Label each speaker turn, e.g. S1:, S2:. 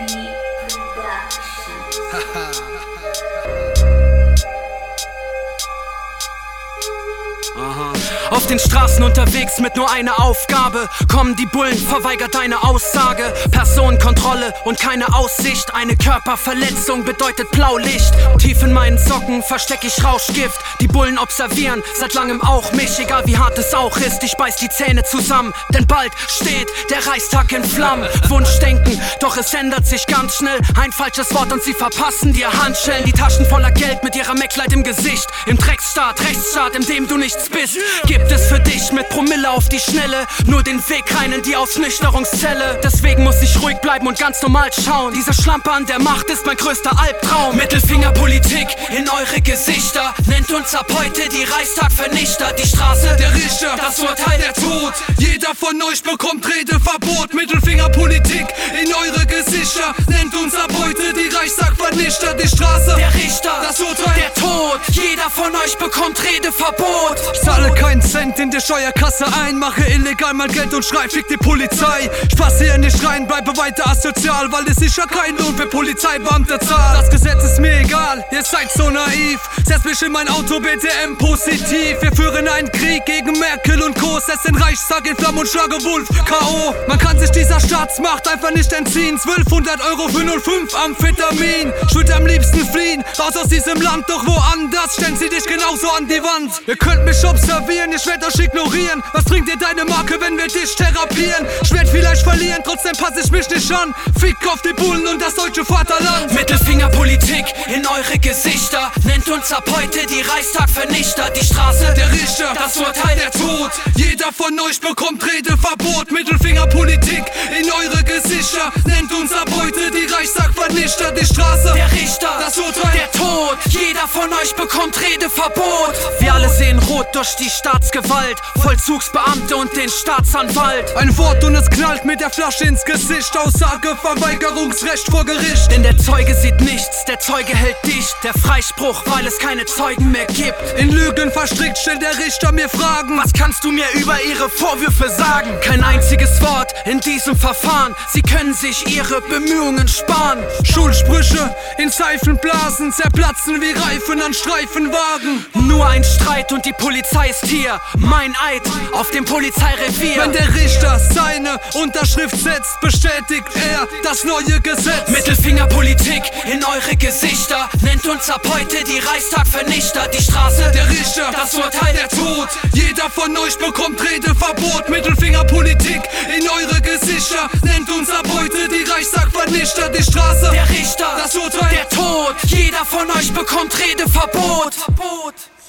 S1: Auf den Straßen unterwegs mit nur einer Aufgabe. Kommen die Bullen, verweigert deine Aussage. Personenkontrolle und keine Aussicht. Eine Körperverletzung bedeutet Blaulicht. Tief in meinen Socken versteck ich Rauschgift. Die Bullen observieren seit langem auch mich. Egal wie hart es auch ist, ich beiß die Zähne zusammen. Denn bald steht der Reichstag in Flammen. Wunschdenken, doch es ändert sich ganz schnell. Ein falsches Wort und sie verpassen dir Handschellen. Die Taschen voller Geld mit ihrer Mackleid im Gesicht. Im Drecksstaat, Rechtsstaat, in dem du nichts bist. Gibt es für dich mit Promille auf die Schnelle nur den Weg rein in die Ausnüchterungszelle. Deswegen muss ich ruhig bleiben und ganz normal schauen. Diese Schlampe an der Macht ist mein größter Albtraum. Mittelfingerpolitik in eure Gesichter. Nennt uns ab heute die Reichstag-Vernichter. Die Straße, der Richter, das Urteil, der Tod. Jeder von euch bekommt Redeverbot. Mittelfingerpolitik in eure Gesichter. Nennt uns ab heute die Reichstag-Vernichter. Die Straße, der Richter, das Urteil, der Tod. Jeder von euch bekommt Redeverbot.
S2: Ich zahle keinen Cent in der Steuerkasse ein, mache illegal mein Geld und schrei, fick die Polizei. Ich passe hier nicht rein, bleibe weiter asozial, weil es sicher kein Lohn für Polizeibeamte zahlt. Das Gesetz ist mir egal, ihr seid so naiv. Setz mich in mein Auto, BTM positiv. Wir führen einen Krieg gegen Merkel und Co. Setz den Reichstag in Flammen und schlage Wulf K.O. Man kann sich dieser Staatsmacht einfach nicht entziehen. 1200 € für 05 Amphetamin. Ich würd am liebsten fliehen, raus aus diesem Land, doch woanders stellen sie dich genauso an die Wand. Ihr könnt mich observieren, ich werd euch ignorieren. Was bringt dir deine Marke, wenn wir dich therapieren? Ich werd vielleicht verlieren, trotzdem pass ich mich nicht an. Fick auf die Bullen und das deutsche Vaterland.
S1: Mittelfingerpolitik in eure Gesichter. Nennt uns ab heute die Reichstag-Vernichter. Die Straße, der Richter, das Urteil, der Tod.
S2: Jeder von euch bekommt Redeverbot. Mittelfingerpolitik in eure Gesichter. Nennt uns ab heute die Reichstag-Vernichter. Die Straße,
S1: der Richter,
S2: das Urteil,
S1: der Tod. Jeder von euch bekommt Redeverbot. Wir alle sehen rot durch die Staatsgewalt. Vollzugsbeamte und den Staatsanwalt.
S2: Ein Wort und es knallt mit der Flasche ins Gesicht. Aussage, Verweigerungsrecht vor Gericht.
S1: Denn der Zeuge sieht nichts, der Zeuge hält dicht. Der Freispruch, weil es keine Zeugen mehr gibt.
S2: In Lügen verstrickt stellt der Richter mir Fragen.
S1: Was kannst du mir über ihre Vorwürfe sagen? Kein einziges Wort in diesem Verfahren. Sie können sich ihre Bemühungen sparen.
S2: Schulsprüche in Seifenblasen zerplatzen wie Reifen an Streifenwagen.
S1: Nur ein Streit und die Polizei ist hier. Mein Eid auf dem Polizeirevier.
S2: Wenn der Richter seine Unterschrift setzt, bestätigt er das neue Gesetz.
S1: Mittelfingerpolitik in eure Gesichter. Nennt uns ab heute die Reichstag-Vernichter. Die Straße,
S2: der Richter,
S1: das Urteil, der Tod.
S2: Jeder von euch bekommt Redeverbot. Mittelfingerpolitik in eure Gesichter. Nennt uns ab heute die Reichstag-Vernichter. Die Straße,
S1: der Richter,
S2: das Urteil,
S1: der Tod. Jeder von euch bekommt Redeverbot.